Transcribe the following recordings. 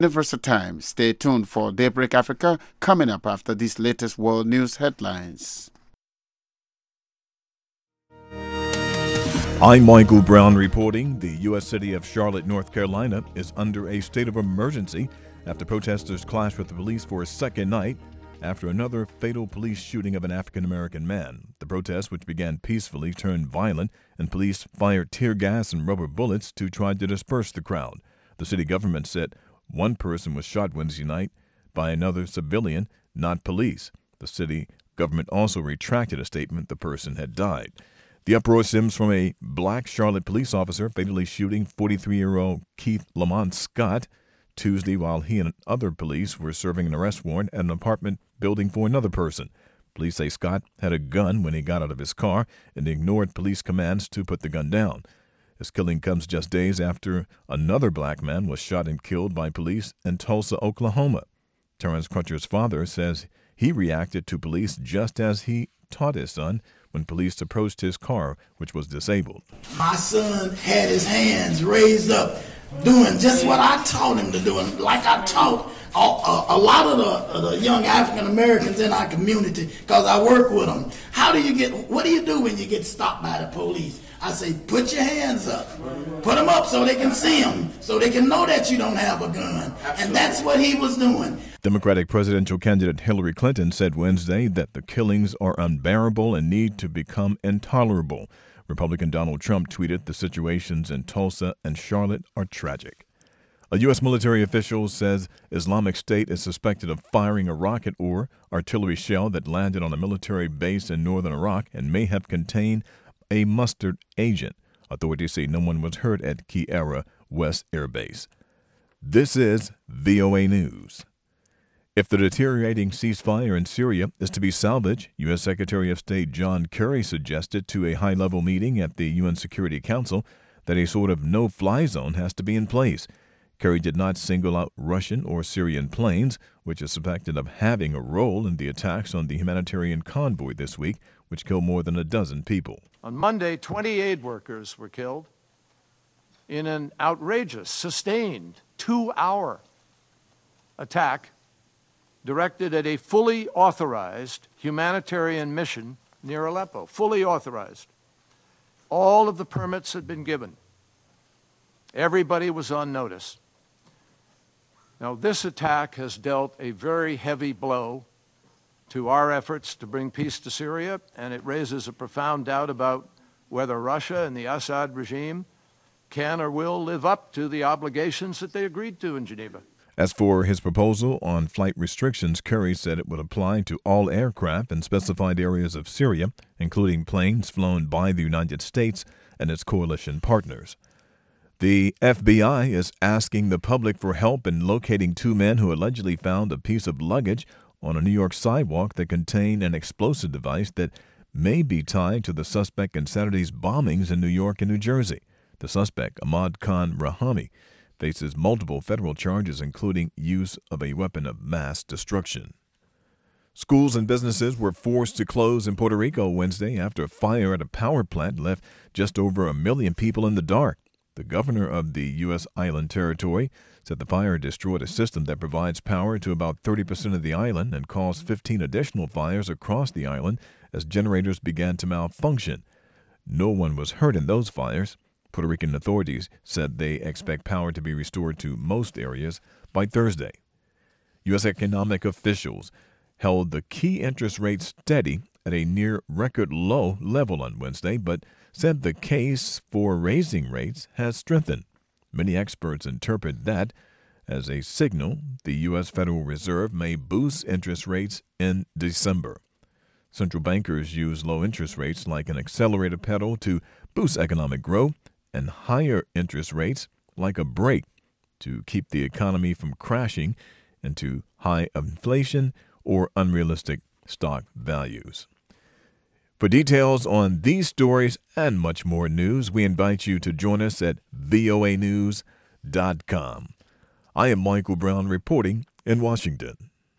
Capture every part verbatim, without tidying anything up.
Universal Time. Stay tuned for Daybreak Africa coming up after these latest world news headlines. I'm Michael Brown reporting. The U S city of Charlotte, North Carolina is under a state of emergency after protesters clashed with the police for a second night after another fatal police shooting of an African-American man. The protest, which began peacefully, turned violent, and police fired tear gas and rubber bullets to try to disperse the crowd. The city government said one person was shot Wednesday night by another civilian, not police. The city government also retracted a statement the person had died. The uproar stems from a black Charlotte police officer fatally shooting forty-three-year-old Keith Lamont Scott Tuesday while he and other police were serving an arrest warrant at an apartment building for another person. Police say Scott had a gun when he got out of his car and ignored police commands to put the gun down. This killing comes just days after another black man was shot and killed by police in Tulsa, Oklahoma. Terrence Crutcher's father says he reacted to police just as he taught his son when police approached his car, which was disabled. My son had his hands raised up, doing just what I taught him to do, and like I taught a, a, a lot of the, of the young African Americans in our community, because I work with them. How do you get, what do you do when you get stopped by the police? I say, put your hands up. Put them up so they can see them, so they can know that you don't have a gun. Absolutely. And that's what he was doing. Democratic presidential candidate Hillary Clinton said Wednesday that the killings are unbearable and need to become intolerable. Republican Donald Trump tweeted the situations in Tulsa and Charlotte are tragic. A U S military official says Islamic State is suspected of firing a rocket or artillery shell that landed on a military base in northern Iraq and may have contained a mustard agent. Authorities say no one was hurt at Qiara West Air Base. This is V O A News. If the deteriorating ceasefire in Syria is to be salvaged, U S Secretary of State John Kerry suggested to a high-level meeting at the U N Security Council that a sort of no-fly zone has to be in place. Kerry did not single out Russian or Syrian planes, which is suspected of having a role in the attacks on the humanitarian convoy this week, which killed more than a dozen people. On Monday, twenty aid workers were killed in an outrageous, sustained, two-hour attack directed at a fully authorized humanitarian mission near Aleppo, fully authorized. All of the permits had been given. Everybody was on notice. Now, this attack has dealt a very heavy blow to our efforts to bring peace to Syria, and it raises a profound doubt about whether Russia and the Assad regime can or will live up to the obligations that they agreed to in Geneva. As for his proposal on flight restrictions, Kerry said it would apply to all aircraft in specified areas of Syria, including planes flown by the United States and its coalition partners. The F B I is asking the public for help in locating two men who allegedly found a piece of luggage on a New York sidewalk that contained an explosive device that may be tied to the suspect in Saturday's bombings in New York and New Jersey. The suspect, Ahmad Khan Rahami, faces multiple federal charges, including use of a weapon of mass destruction. Schools and businesses were forced to close in Puerto Rico Wednesday after a fire at a power plant left just over a million people in the dark. The governor of the U S island territory said the fire destroyed a system that provides power to about thirty percent of the island and caused fifteen additional fires across the island as generators began to malfunction. No one was hurt in those fires. Puerto Rican authorities said they expect power to be restored to most areas by Thursday. U S economic officials held the key interest rate steady at a near record low level on Wednesday, but said the case for raising rates has strengthened. Many experts interpret that as a signal the U S Federal Reserve may boost interest rates in December. Central bankers use low interest rates like an accelerator pedal to boost economic growth, and higher interest rates like a brake to keep the economy from crashing into high inflation or unrealistic stock values. For details on these stories and much more news, we invite you to join us at V O A news dot com. I am Michael Brown reporting in Washington.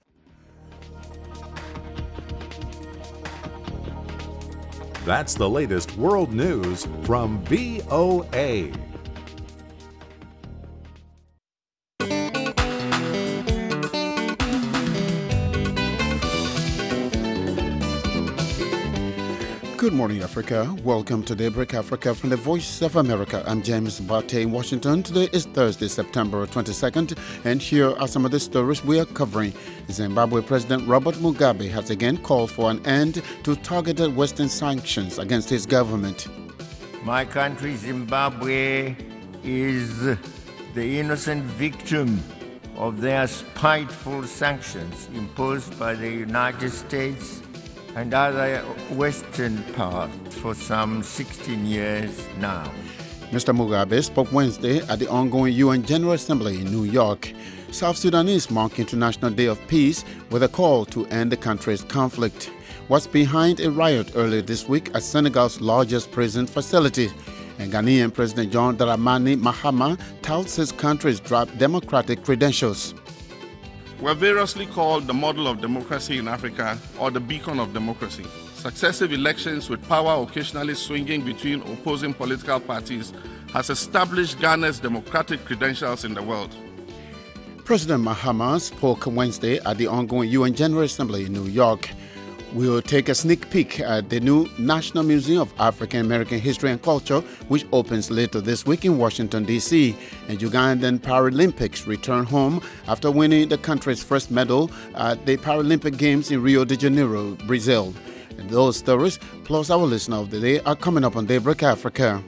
That's the latest world news from V O A. Good morning, Africa. Welcome to Daybreak Africa from the Voice of America. I'm James Bate in Washington. Today is Thursday, September twenty-second, and here are some of the stories we are covering. Zimbabwe President Robert Mugabe has again called for an end to targeted Western sanctions against his government. My country, Zimbabwe, is the innocent victim of their spiteful sanctions imposed by the United States and other Western powers for some sixteen years now. Mister Mugabe spoke Wednesday at the ongoing U N General Assembly in New York. South Sudanese mark International Day of Peace with a call to end the country's conflict. What's behind a riot earlier this week at Senegal's largest prison facility? And Ghanaian President John Dramani Mahama touts his country's dropped democratic credentials. We're variously called the model of democracy in Africa or the beacon of democracy. Successive elections with power occasionally swinging between opposing political parties has established Ghana's democratic credentials in the world. President Mahama spoke Wednesday at the ongoing U N General Assembly in New York. We'll take a sneak peek at the new National Museum of African American History and Culture, which opens later this week in Washington, D C And Ugandan Paralympics return home after winning the country's first medal at the Paralympic Games in Rio de Janeiro, Brazil. And those stories, plus our listener of the day, are coming up on Daybreak Africa.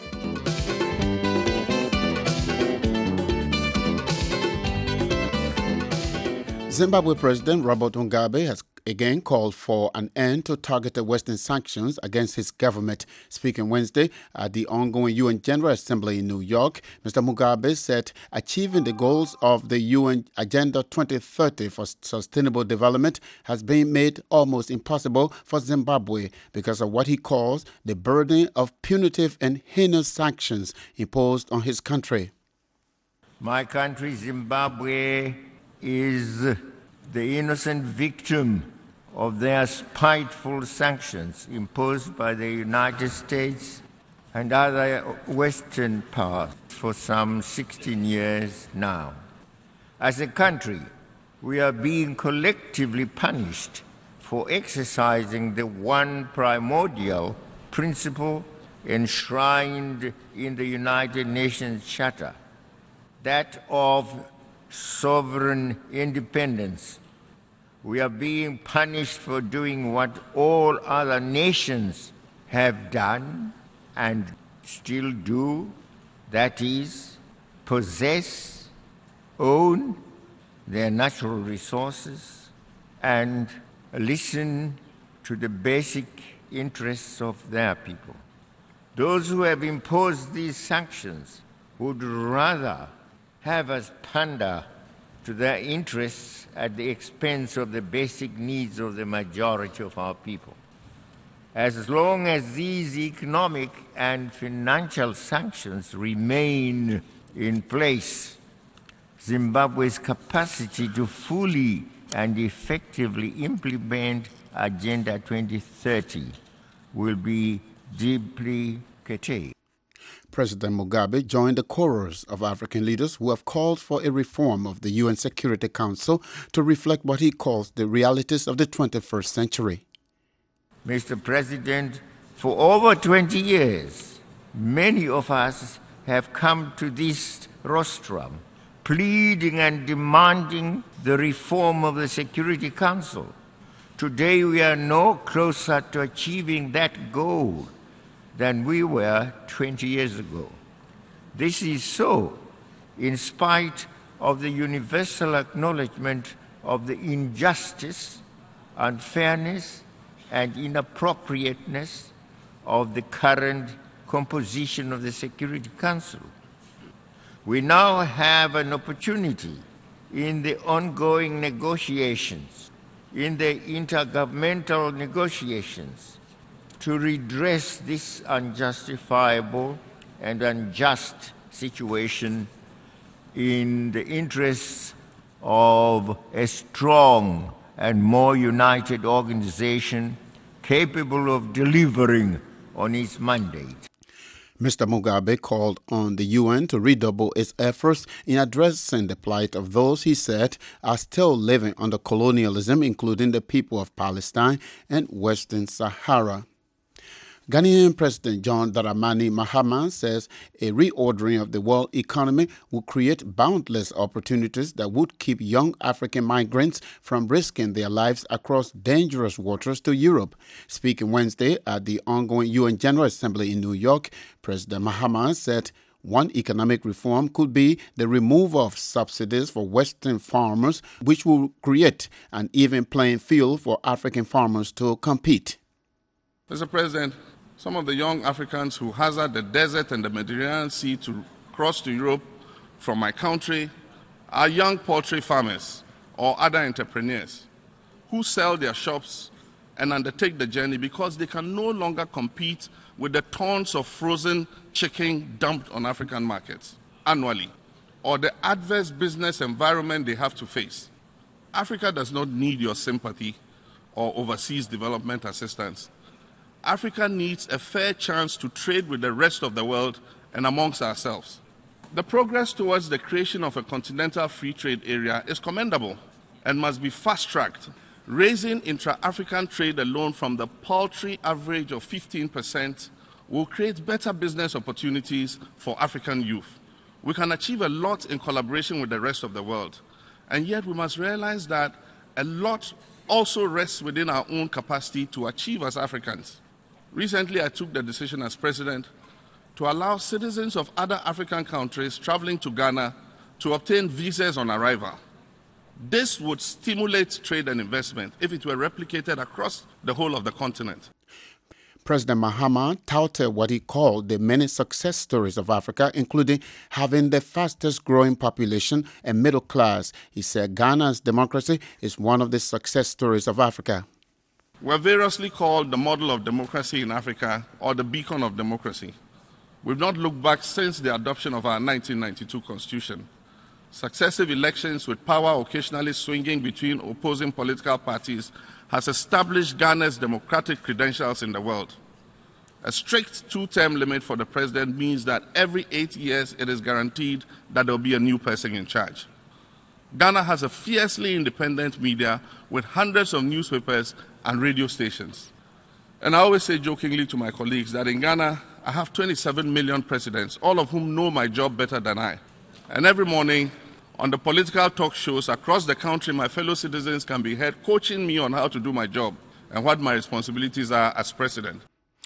Zimbabwe President Robert Mugabe has again called for an end to targeted Western sanctions against his government. Speaking Wednesday at the ongoing U N General Assembly in New York, Mister Mugabe said achieving the goals of the U N Agenda twenty thirty for Sustainable Development has been made almost impossible for Zimbabwe because of what he calls the burden of punitive and heinous sanctions imposed on his country. My country, Zimbabwe, is the innocent victim of their spiteful sanctions imposed by the United States and other Western powers for some sixteen years now. As a country, we are being collectively punished for exercising the one primordial principle enshrined in the United Nations Charter, that of sovereign independence. We are being punished for doing what all other nations have done and still do, that is, possess, own their natural resources and listen to the basic interests of their people. Those who have imposed these sanctions would rather have us pander to their interests at the expense of the basic needs of the majority of our people. As long as these economic and financial sanctions remain in place, Zimbabwe's capacity to fully and effectively implement Agenda twenty thirty will be deeply curtailed. President Mugabe joined the chorus of African leaders who have called for a reform of the U N Security Council to reflect what he calls the realities of the twenty-first century. Mister President, for over twenty years, many of us have come to this rostrum pleading and demanding the reform of the Security Council. Today we are no closer to achieving that goal than we were twenty years ago. This is so in spite of the universal acknowledgement of the injustice, unfairness, and inappropriateness of the current composition of the Security Council. We now have an opportunity in the ongoing negotiations, in the intergovernmental negotiations, to redress this unjustifiable and unjust situation in the interests of a strong and more united organization capable of delivering on its mandate. Mister Mugabe called on the U N to redouble its efforts in addressing the plight of those he said are still living under colonialism, including the people of Palestine and Western Sahara. Ghanaian President John Dramani Mahama says a reordering of the world economy will create boundless opportunities that would keep young African migrants from risking their lives across dangerous waters to Europe. Speaking Wednesday at the ongoing U N General Assembly in New York, President Mahama said one economic reform could be the removal of subsidies for Western farmers, which will create an even playing field for African farmers to compete. Mister President, some of the young Africans who hazard the desert and the Mediterranean Sea to cross to Europe from my country are young poultry farmers or other entrepreneurs who sell their shops and undertake the journey because they can no longer compete with the tons of frozen chicken dumped on African markets annually, or the adverse business environment they have to face. Africa does not need your sympathy or overseas development assistance. Africa needs a fair chance to trade with the rest of the world and amongst ourselves. The progress towards the creation of a continental free trade area is commendable and must be fast-tracked. Raising intra-African trade alone from the paltry average of fifteen percent will create better business opportunities for African youth. We can achieve a lot in collaboration with the rest of the world, and yet we must realize that a lot also rests within our own capacity to achieve as Africans. Recently, I took the decision as president to allow citizens of other African countries traveling to Ghana to obtain visas on arrival. This would stimulate trade and investment if it were replicated across the whole of the continent. President Mahama touted what he called the many success stories of Africa, including having the fastest growing population and middle class. He said Ghana's democracy is one of the success stories of Africa. We're variously called the model of democracy in Africa or the beacon of democracy. We've not looked back since the adoption of our nineteen ninety-two Constitution. Successive elections with power occasionally swinging between opposing political parties has established Ghana's democratic credentials in the world. A strict two-term limit for the president means that every eight years it is guaranteed that there will be a new person in charge. Ghana has a fiercely independent media with hundreds of newspapers and radio stations. And I always say jokingly to my colleagues that in Ghana, I have twenty-seven million presidents, all of whom know my job better than I. And every morning, on the political talk shows across the country, my fellow citizens can be heard coaching me on how to do my job and what my responsibilities are as president.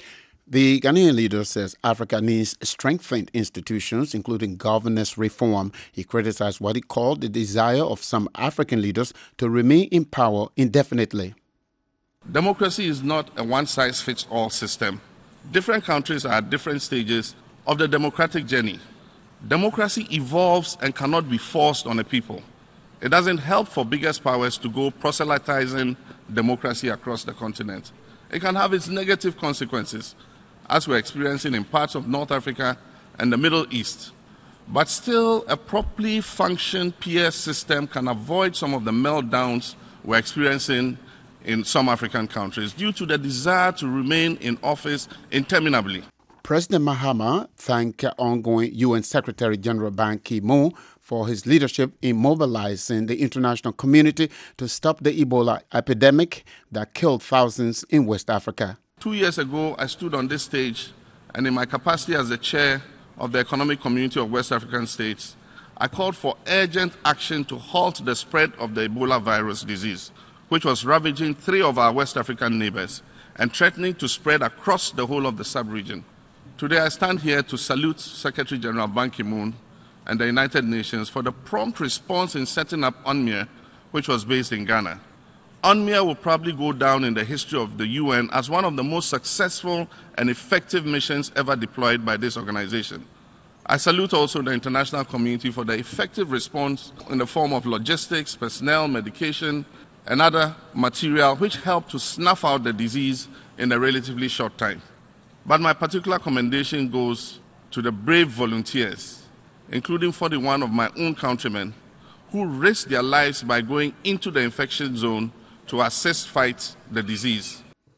The Ghanaian leader says Africa needs strengthened institutions, including governance reform. He criticized what he called the desire of some African leaders to remain in power indefinitely. Democracy is not a one-size-fits-all system. Different countries are at different stages of the democratic journey. Democracy evolves and cannot be forced on a people. It doesn't help for biggest powers to go proselytizing democracy across the continent. It can have its negative consequences, as we're experiencing in parts of North Africa and the Middle East. But still, a properly functioning peer system can avoid some of the meltdowns we're experiencing in some African countries due to the desire to remain in office interminably. President Mahama thanked ongoing U N Secretary General Ban Ki-moon for his leadership in mobilizing the international community to stop the Ebola epidemic that killed thousands in West Africa. Two years ago, I stood on this stage, and in my capacity as the chair of the Economic Community of West African States, I called for urgent action to halt the spread of the Ebola virus disease, which was ravaging three of our West African neighbors and threatening to spread across the whole of the sub-region. Today, I stand here to salute Secretary General Ban Ki-moon and the United Nations for the prompt response in setting up UNMIR, which was based in Ghana. UNMIR will probably go down in the history of the U N as one of the most successful and effective missions ever deployed by this organization. I salute also the international community for the effective response in the form of logistics, personnel, medication, and other material which helped to snuff out the disease in a relatively short time. But my particular commendation goes to the brave volunteers, including forty-one of my own countrymen, who risked their lives by going into the infection zone to assist fight the disease.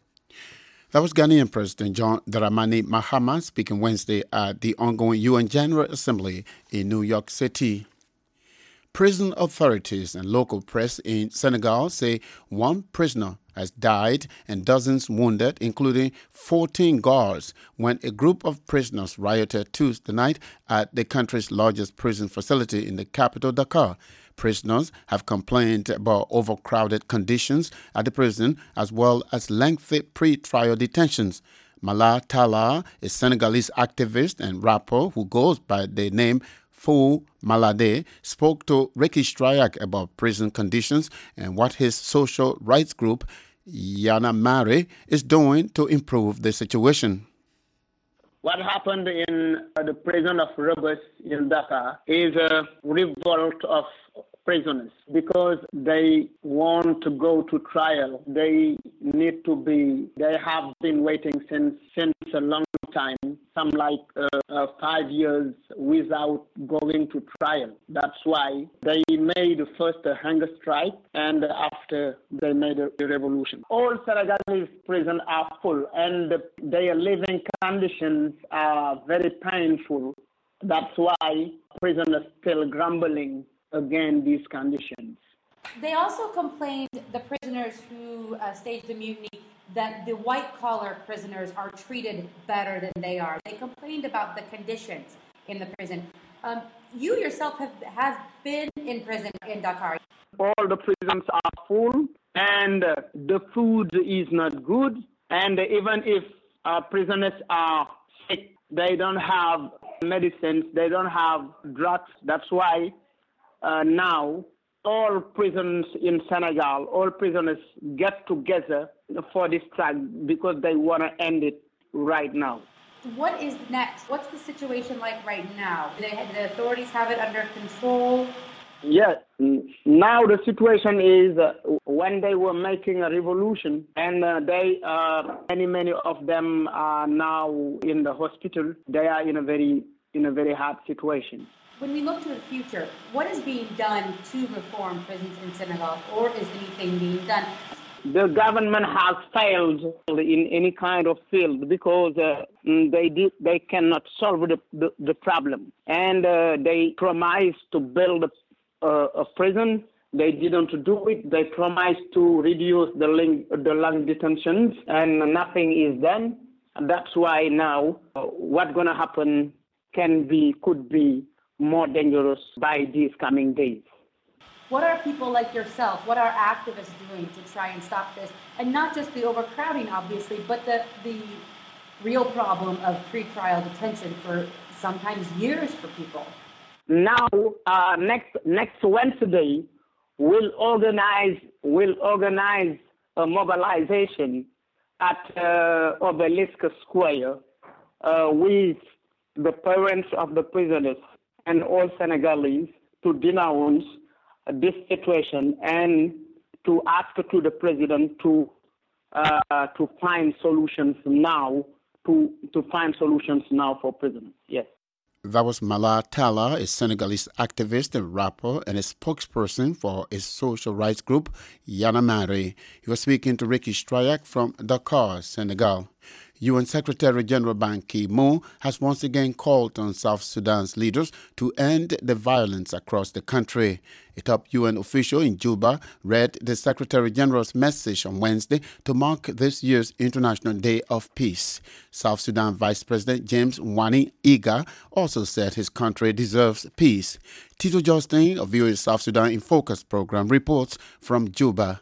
That was Ghanaian President John Dramani Mahama speaking Wednesday at the ongoing U N General Assembly in New York City. Prison authorities and local press in Senegal say one prisoner has died and dozens wounded, including fourteen guards, when a group of prisoners rioted Tuesday night at the country's largest prison facility in the capital, Dakar. Prisoners have complained about overcrowded conditions at the prison as well as lengthy pre-trial detentions. Mala Talla, a Senegalese activist and rapper who goes by the name Fou Malade, spoke to Ricky Strayak about prison conditions and what his social rights group, Yana Mare, is doing to improve the situation. What happened in uh, the prison of Rebus in Dakar is a revolt of prisoners because they want to go to trial. They need to be, they have been waiting since, since a long time, some like uh, uh, five years without going to trial. That's why they made first a hunger strike and after they made a revolution. All Senegalese prisons are full and their living conditions are very painful. That's why prisoners still grumbling against these conditions. They also complained, the prisoners who uh, staged the mutiny, that the white-collar prisoners are treated better than they are. They complained about the conditions in the prison. Um, you yourself have, have been in prison in Dakar. All the prisons are full and uh, the food is not good. And even if uh, prisoners are sick, they don't have medicines, they don't have drugs. That's why uh, now all prisons in Senegal, all prisoners get together for this strike because they want to end it right now. What is next? What's the situation like right now? Do they, the authorities have it under control? Yes. Now the situation is uh, when they were making a revolution and uh, they, uh, many, many of them are now in the hospital. They are in a very, in a very hard situation. When we look to the future, what is being done to reform prisons in Senegal, or is anything being done? The government has failed in any kind of field because uh, they did, they cannot solve the, the, the problem. And uh, they promised to build a, a prison. They didn't do it. They promised to reduce the, ling, the long detentions, and nothing is done. And that's why now uh, what's going to happen can be, could be more dangerous by these coming days. What are people like yourself, what are activists doing to try and stop this? And not just the overcrowding, obviously, but the, the real problem of pre-trial detention for sometimes years for people. Now, uh, next next Wednesday, we'll organize, we'll organize a mobilization at uh, Obelisk Square uh, with the parents of the prisoners and all Senegalese to denounce this situation and to ask to the president to uh, to find solutions now to to find solutions now for prisoners. Yes. That was Mala Talla, a Senegalese activist, a rapper, and a spokesperson for a social rights group, Yana Mare. He was speaking to Ricky Strayak from Dakar, Senegal. U N Secretary-General Ban Ki-moon has once again called on South Sudan's leaders to end the violence across the country. A top U N official in Juba read the Secretary-General's message on Wednesday to mark this year's International Day of Peace. South Sudan Vice President James Wani Iga also said his country deserves peace. Tito Justin of V O A South Sudan in Focus program reports from Juba.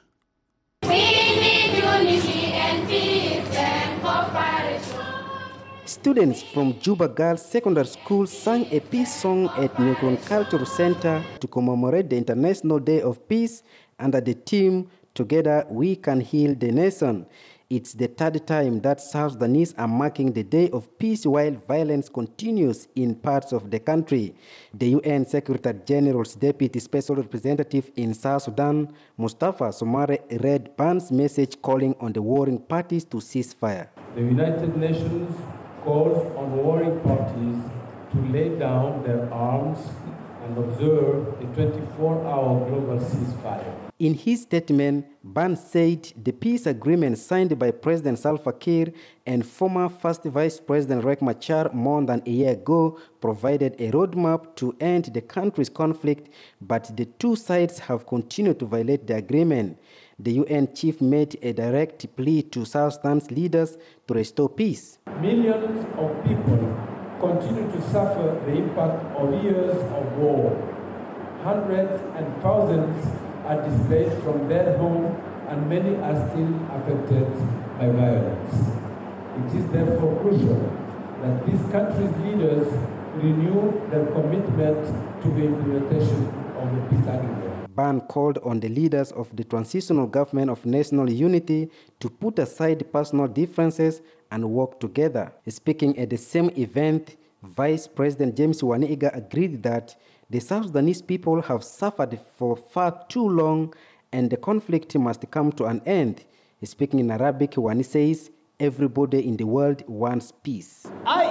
Students from Juba Girls Secondary School sang a peace song at Newton Cultural Center to commemorate the International Day of Peace under the theme, Together We Can Heal the Nation. It's the third time that South Sudanese are marking the Day of Peace while violence continues in parts of the country. The U N Secretary General's Deputy Special Representative in South Sudan, Mustafa Somare, read Ban's message calling on the warring parties to cease fire. The United Nations calls on warring parties to lay down their arms and observe a twenty-four hour global ceasefire. In his statement, Ban said the peace agreement signed by President Salva Kiir and former First Vice President Riek Machar more than a year ago provided a roadmap to end the country's conflict, but the two sides have continued to violate the agreement. The U N chief made a direct plea to South Sudan's leaders to restore peace. Millions of people continue to suffer the impact of years of war. Hundreds and thousands are displaced from their home, and many are still affected by violence. It is therefore crucial that this country's leaders renew their commitment to the implementation of the peace agreement. Ban called on the leaders of the Transitional Government of National Unity to put aside personal differences and work together. Speaking at the same event, Vice President James Waniga agreed that the South Sudanese people have suffered for far too long and the conflict must come to an end. Speaking in Arabic, Wani says, everybody in the world wants peace.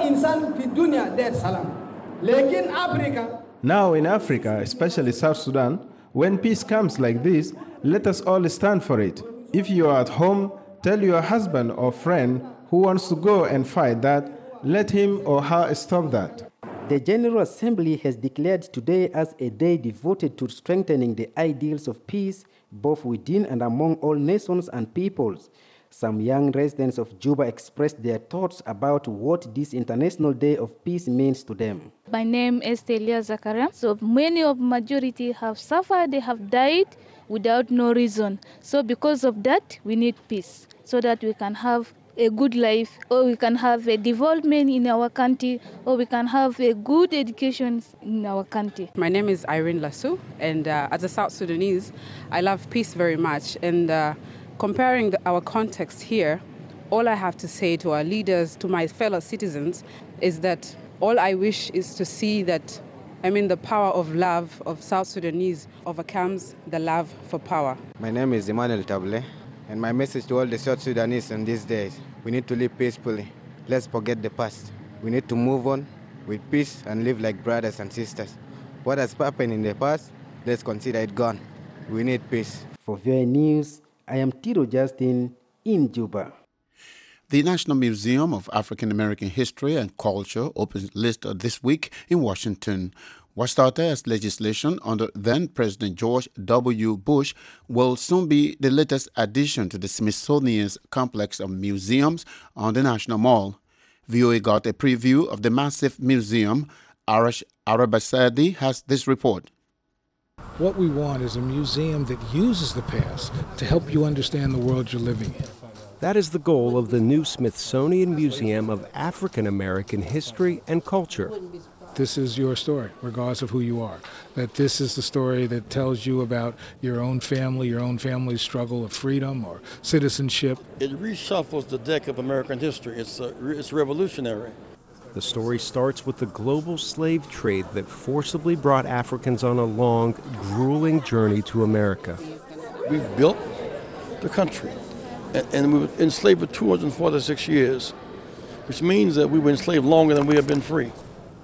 Now in Africa, especially South Sudan, when peace comes like this, let us all stand for it. If you are at home, tell your husband or friend who wants to go and fight that, let him or her stop that. The General Assembly has declared today as a day devoted to strengthening the ideals of peace, both within and among all nations and peoples. Some young residents of Juba expressed their thoughts about what this International Day of Peace means to them. My name is Telia Zakaria. So many of majority have suffered, they have died without no reason. So because of that, we need peace so that we can have a good life, or we can have a development in our country, or we can have a good education in our country. My name is Irene Lasso, and uh, as a South Sudanese, I love peace very much. And uh, comparing the, our context here, all I have to say to our leaders, to my fellow citizens, is that all I wish is to see that, I mean, the power of love of South Sudanese overcomes the love for power. My name is Emmanuel Table, and my message to all the South Sudanese in these days, we need to live peacefully. Let's forget the past. We need to move on with peace and live like brothers and sisters. What has happened in the past, let's consider it gone. We need peace. For V O A News, I am Tiro Justin in Juba. The National Museum of African American History and Culture opens list this week in Washington. What started as legislation under then-President George W. Bush will soon be the latest addition to the Smithsonian's complex of museums on the National Mall. V O A got a preview of the massive museum. Arash Arabasadi has this report. What we want is a museum that uses the past to help you understand the world you're living in. That is the goal of the new Smithsonian Museum of African American History and Culture. This is your story, regardless of who you are. That this is the story that tells you about your own family, your own family's struggle of freedom or citizenship. It reshuffles the deck of American history. It's, uh, it's revolutionary. The story starts with the global slave trade that forcibly brought Africans on a long, grueling journey to America. We built the country, and, and we were enslaved for two hundred forty-six years, which means that we were enslaved longer than we have been free.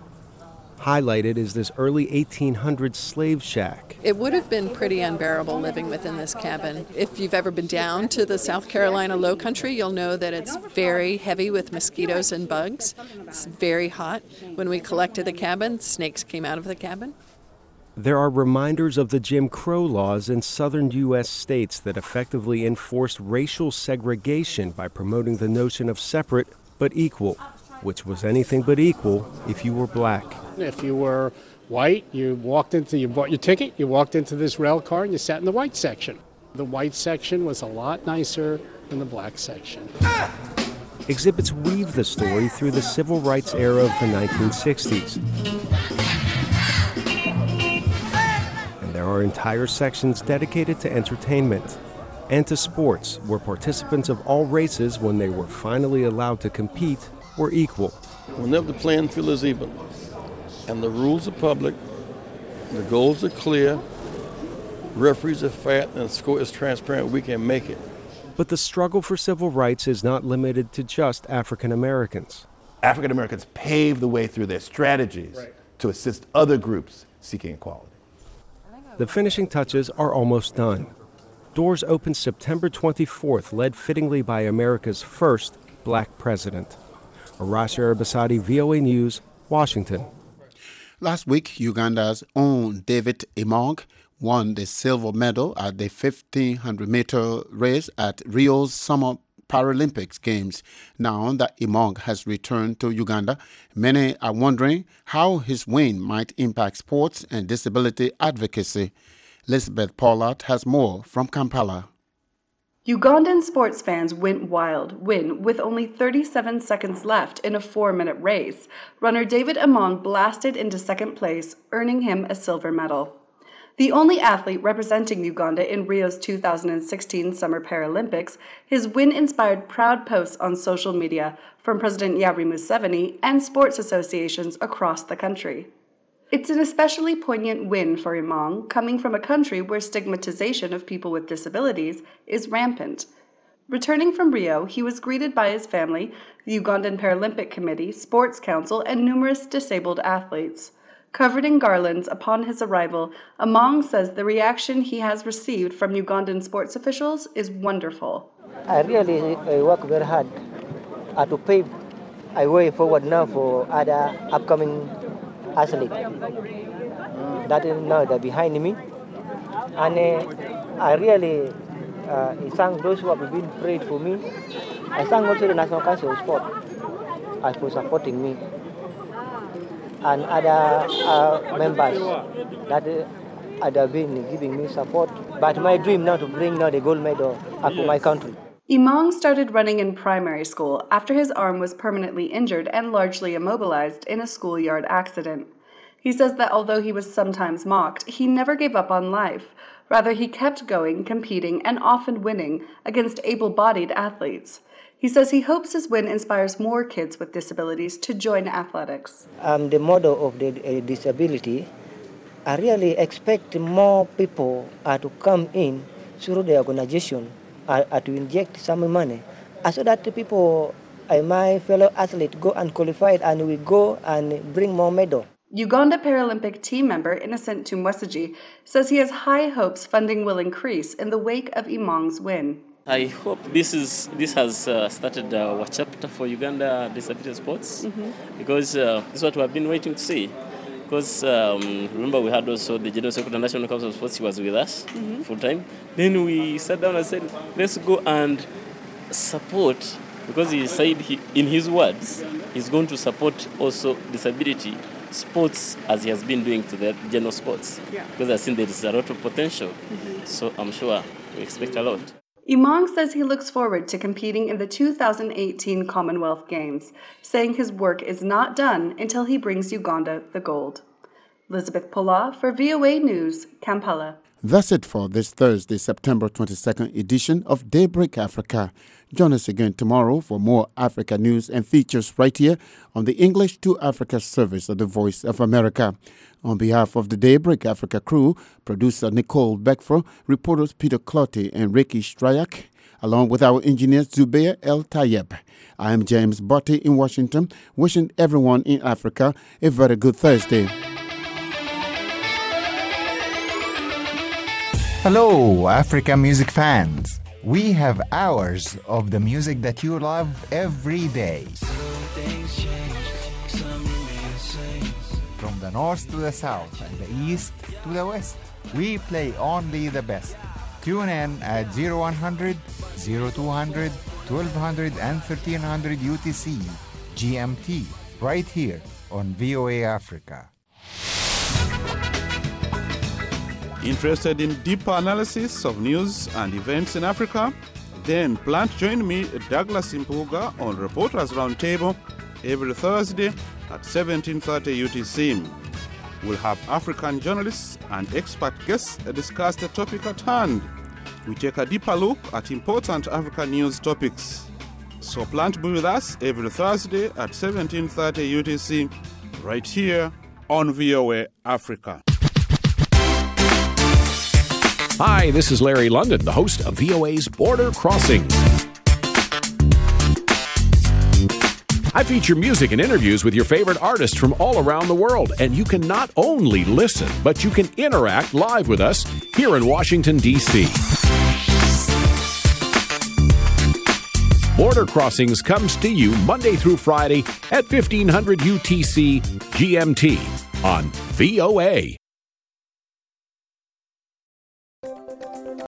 Highlighted is this early eighteen hundreds slave shack. It would have been pretty unbearable living within this cabin. If you've ever been down to the South Carolina Low Country, you'll know that it's very heavy with mosquitoes and bugs. It's very hot. When we collected the cabin, snakes came out of the cabin. There are reminders of the Jim Crow laws in southern U S states that effectively enforced racial segregation by promoting the notion of separate but equal, which was anything but equal if you were black. If you were white, you walked into, you bought your ticket, you walked into this rail car and you sat in the white section. The white section was a lot nicer than the black section. Exhibits weave the story through the civil rights era of the nineteen sixties. And there are entire sections dedicated to entertainment and to sports, where participants of all races, when they were finally allowed to compete, were equal. Whenever the playing field is even, and the rules are public, the goals are clear, referees are fair, and the score is transparent, we can make it. But the struggle for civil rights is not limited to just African Americans. African Americans paved the way through their strategies right. to assist other groups seeking equality. The finishing touches are almost done. Doors open September twenty-fourth, led fittingly by America's first black president. Arash Arabasadi, V O A News, Washington. Last week, Uganda's own David Imong won the silver medal at the fifteen hundred meter race at Rio's Summer Paralympics Games. Now that Imong has returned to Uganda, many are wondering how his win might impact sports and disability advocacy. Elizabeth Pollard has more from Kampala. Ugandan sports fans went wild when, with only thirty-seven seconds left in a four-minute race, runner David Imong blasted into second place, earning him a silver medal. The only athlete representing Uganda in Rio's two thousand sixteen Summer Paralympics, his win inspired proud posts on social media from President Yoweri Museveni and sports associations across the country. It's an especially poignant win for Imong, coming from a country where stigmatization of people with disabilities is rampant. Returning from Rio, he was greeted by his family, the Ugandan Paralympic Committee, Sports Council, and numerous disabled athletes. Covered in garlands upon his arrival, Imong says the reaction he has received from Ugandan sports officials is wonderful. I really uh, work very hard uh, to pave a way forward now for other upcoming athletes that is now they're behind me. And uh, I really uh, thank those who have been prayed for me. I thank also the National Council of Sport uh, for supporting me, and other uh, members that uh, have been giving me support. But my dream now to bring now the gold medal uh, for my country. Imong started running in primary school after his arm was permanently injured and largely immobilized in a schoolyard accident. He says that although he was sometimes mocked, he never gave up on life. Rather, he kept going, competing, and often winning against able-bodied athletes. He says he hopes his win inspires more kids with disabilities to join athletics. I'm the model of the uh, disability. I really expect more people uh, to come in through the organization uh, uh, to inject some money uh, so that the people, uh, my fellow athletes, go and qualify and we go and bring more medals. Uganda Paralympic team member Innocent Tumwesigye says he has high hopes funding will increase in the wake of Imong's win. I hope this is this has uh, started a chapter for Uganda disability sports, mm-hmm. because uh, this is what we have been waiting to see. Because um, remember we had also the General Secretary of the National Council of Sports. He was with us mm-hmm. full time. Then we sat down and said, let's go and support, because he said he, in his words, he's going to support also disability sports as he has been doing to the general sports. Yeah. Because I think there is a lot of potential. Mm-hmm. So I'm sure we expect a lot. Imong says he looks forward to competing in the two thousand eighteen Commonwealth Games, saying his work is not done until he brings Uganda the gold. Elizabeth Pola for V O A News, Kampala. That's it for this Thursday, September twenty-second edition of Daybreak Africa. Join us again tomorrow for more Africa news and features right here on the English to Africa service of the Voice of America. On behalf of the Daybreak Africa crew, producer Nicole Beckford, reporters Peter Clottey and Ricky Stryak, along with our engineer Zubair El Tayeb. I am James Botti in Washington, wishing everyone in Africa a very good Thursday. Hello, Africa music fans. We have hours of the music that you love every day. From the north to the south and the east to the west, we play only the best. Tune in at zero one hundred, zero two hundred, twelve hundred, and thirteen hundred U T C G M T right here on V O A Africa. Interested in deeper analysis of news and events in Africa? Then plan to join me, Douglas Impuga, on Reporters Roundtable every Thursday at seventeen thirty U T C. We'll have African journalists and expert guests discuss the topic at hand. We take a deeper look at important African news topics. So plan to be with us every Thursday at seventeen thirty U T C, right here on V O A Africa. Hi, this is Larry London, the host of V O A's Border Crossing. I feature music and interviews with your favorite artists from all around the world, and you can not only listen, but you can interact live with us here in Washington, D C Border Crossings comes to you Monday through Friday at fifteen hundred U T C G M T on V O A.